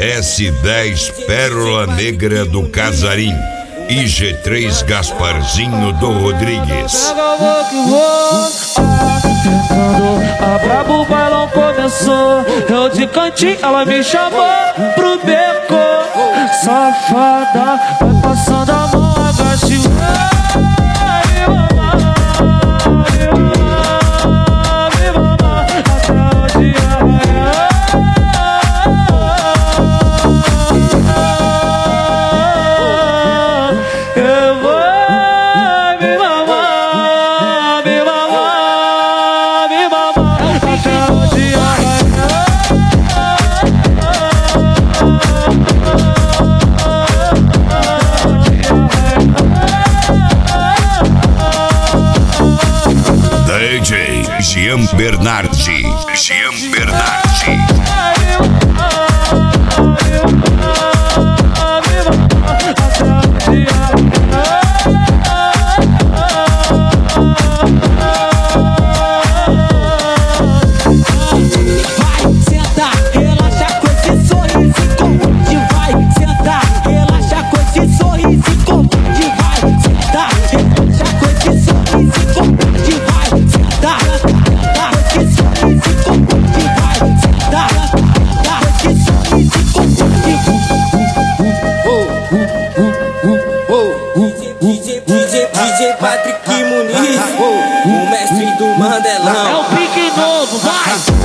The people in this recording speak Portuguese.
S10 Pérola Negra do Casarim e G3 Gasparzinho do Rodrigues. A brabo, o bailão começou. Eu de cantinho, ela me chamou pro beco. Safada, vai passando a mão, agache o DJ Jean Bernardi. Jean Bernardi. DJ Patrick Muniz, o mestre do Mandelão. É o pique novo, vai!